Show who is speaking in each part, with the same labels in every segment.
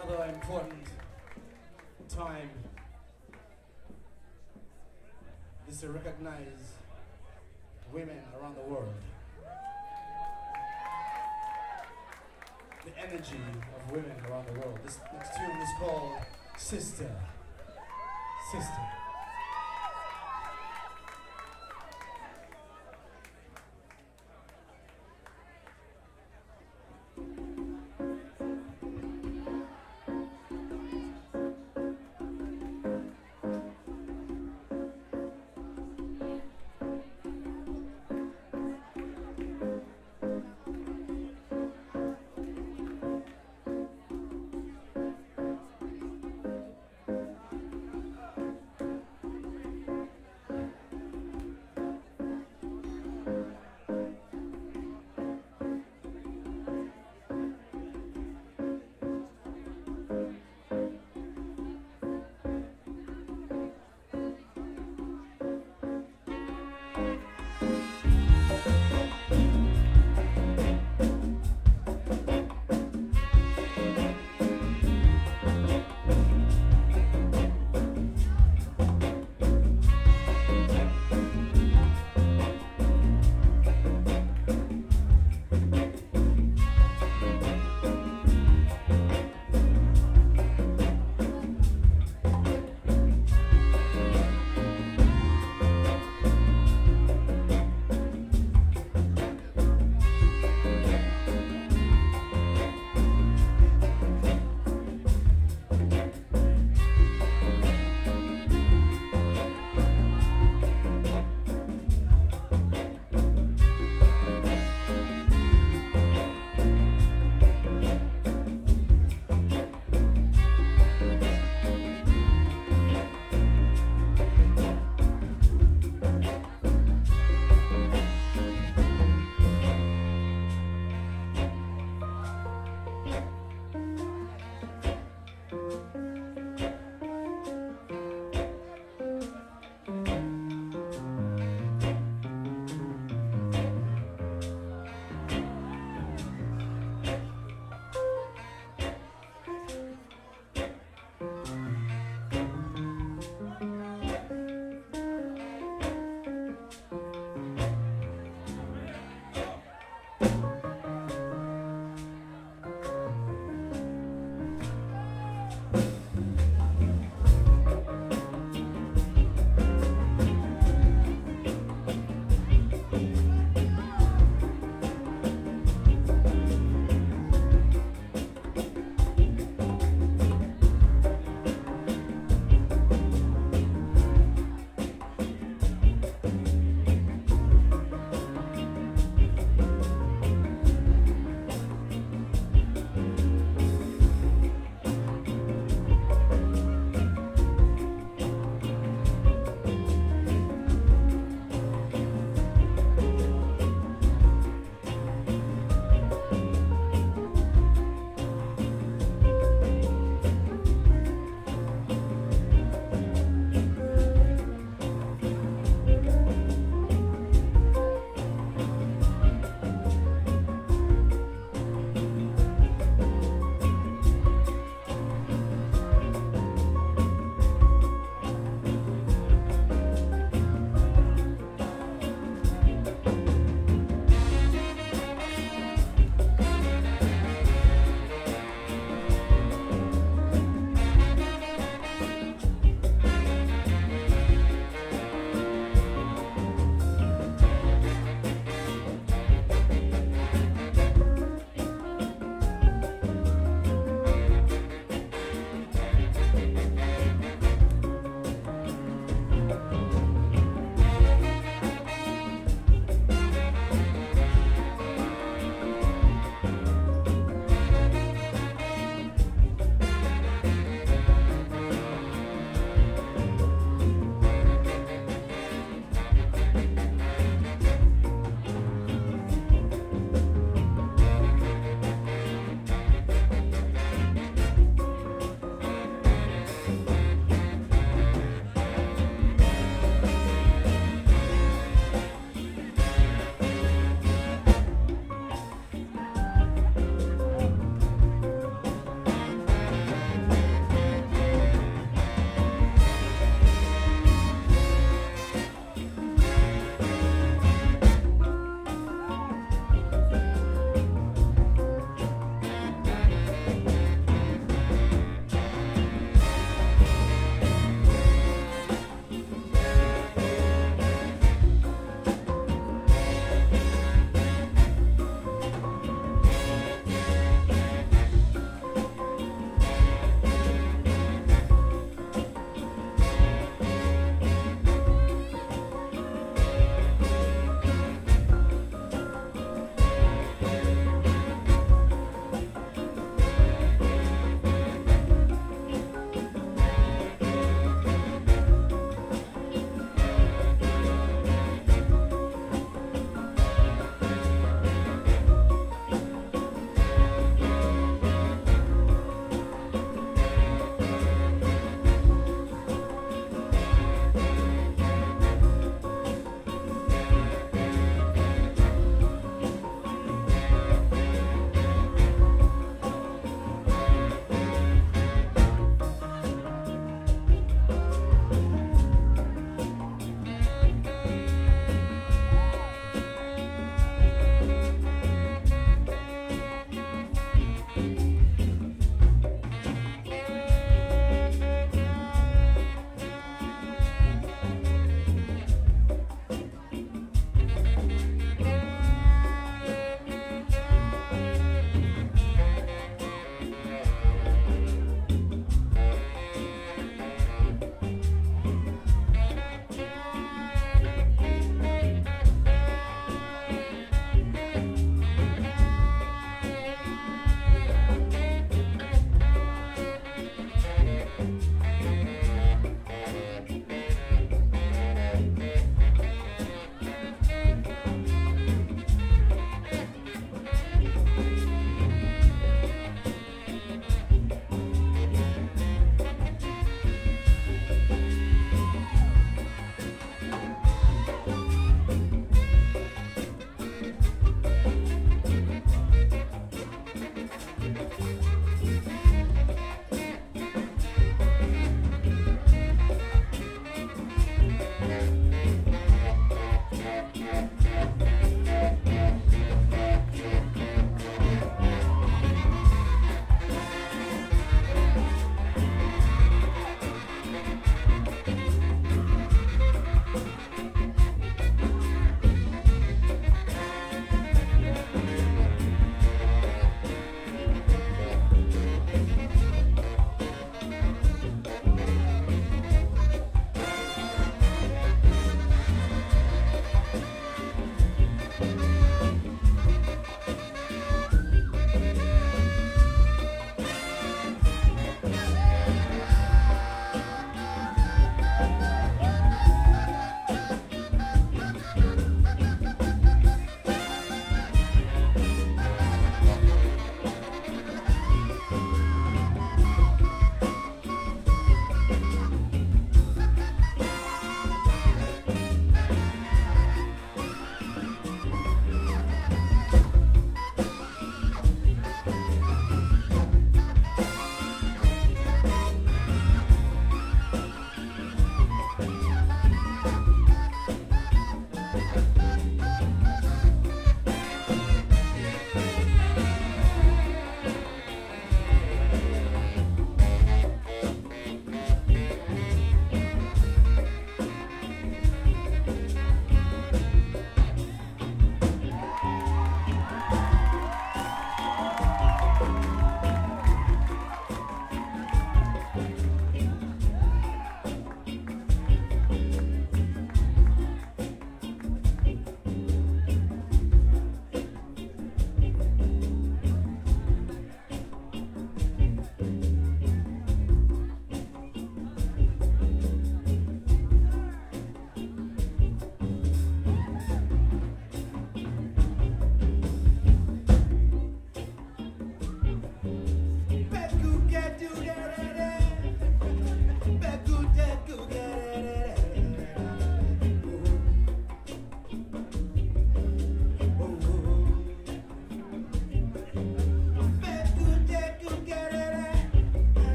Speaker 1: another important time is to recognize women around the world. The energy of women around the world. This next tune is called Sister. Sister.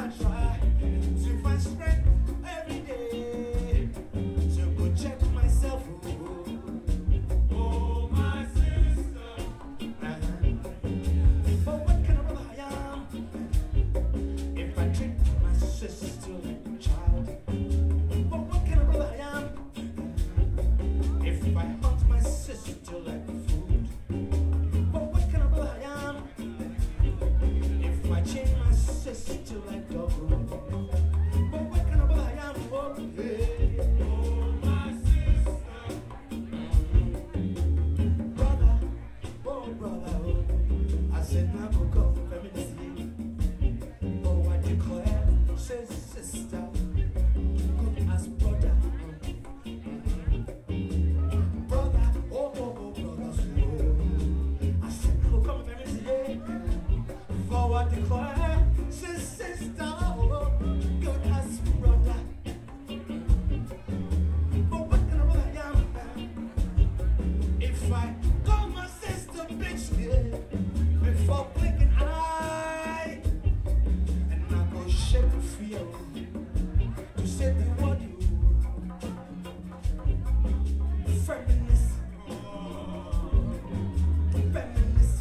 Speaker 1: try to find strength every day to protect myself. Oh, my sister. But what kind of brother I am if I treat my sister like a child? But what kind of brother I am if I hunt my sister like food? But what kind of brother I am if I chain my sister like dog? But what kind of brother I am? Oh, yeah. Oh, my sister. Brother, oh, brother, oh. I said, now go come feminist. Oh, I declare, says sister, good as brother. Brother, oh, brothers, oh. I said, now go come feminist. For I declare, says sister, oh, good as brother. But what kind of brother I am if I call my sister bitch, yeah, before blinking an eye, and I go shake the fear to say the word you feminist, feminist.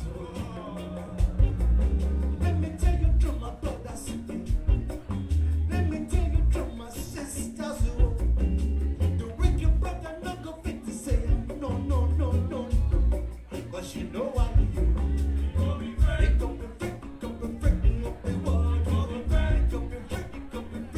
Speaker 1: Let me tell you to my brothers, let me tell you to my sisters, the wicked brother not go fit to say no, no, no, no, no, 'cause you know why you. It gon' be freaky, gon' be freaky, up the world. It gon' be freaky, gon' be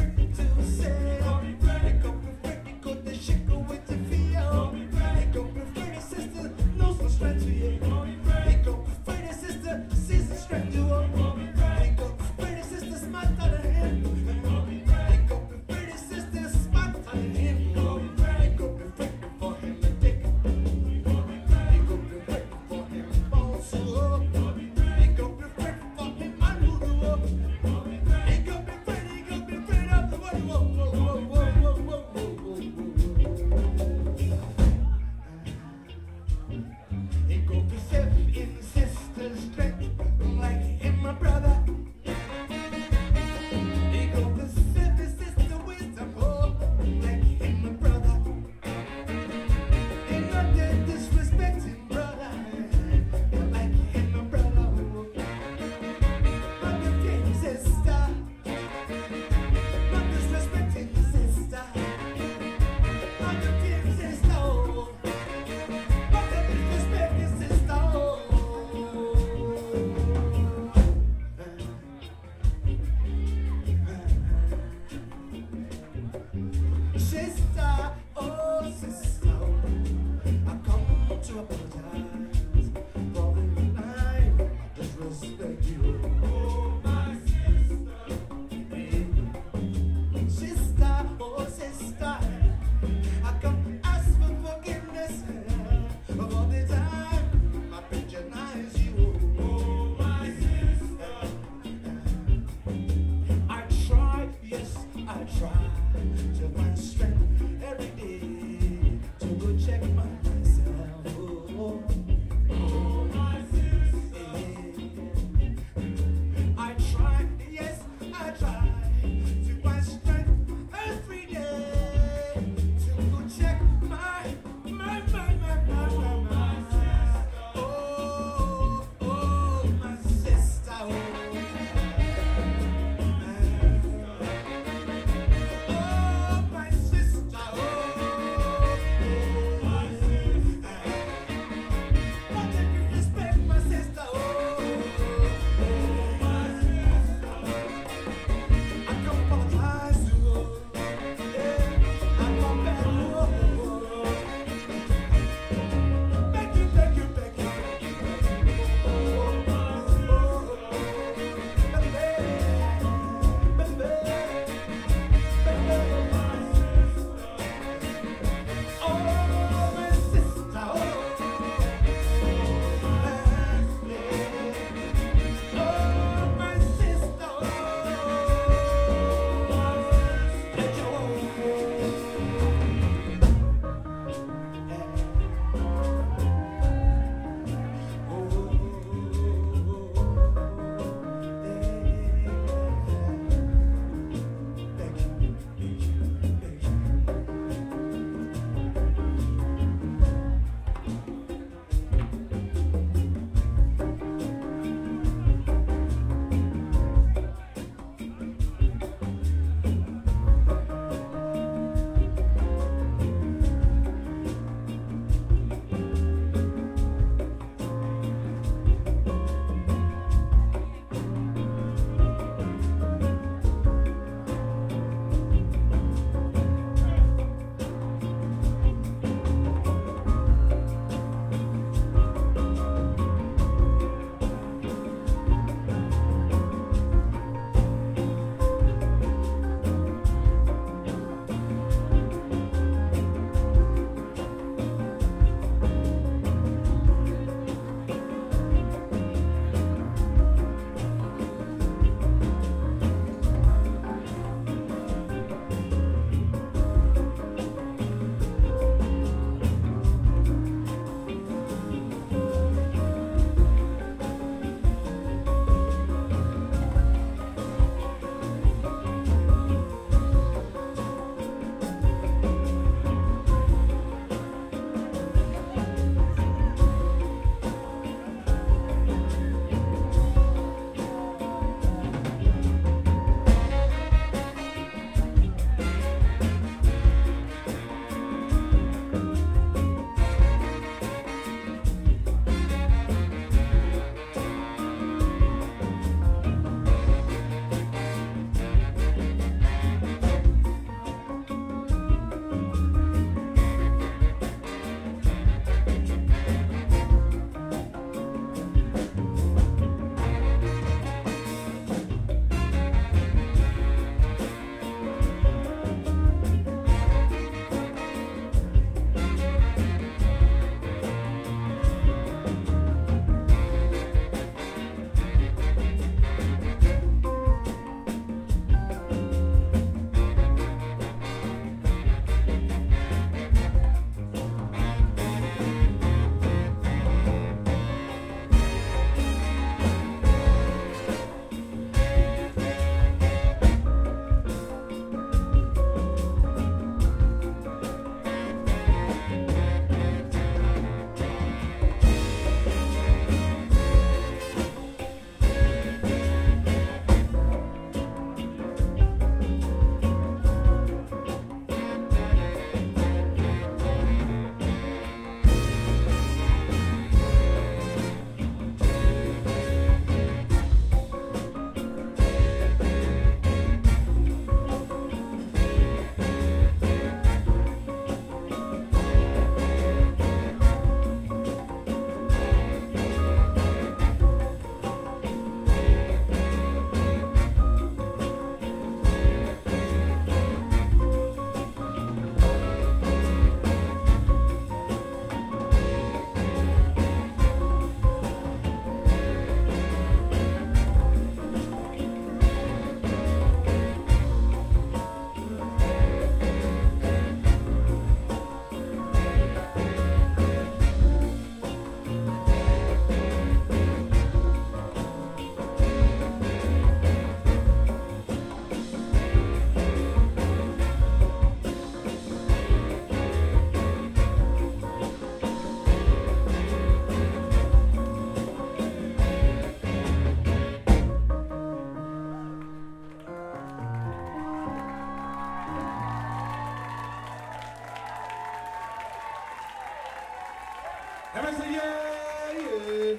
Speaker 1: yeah.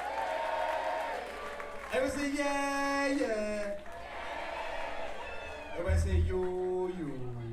Speaker 1: Everybody say yeah, yeah. Everybody say yo, yo.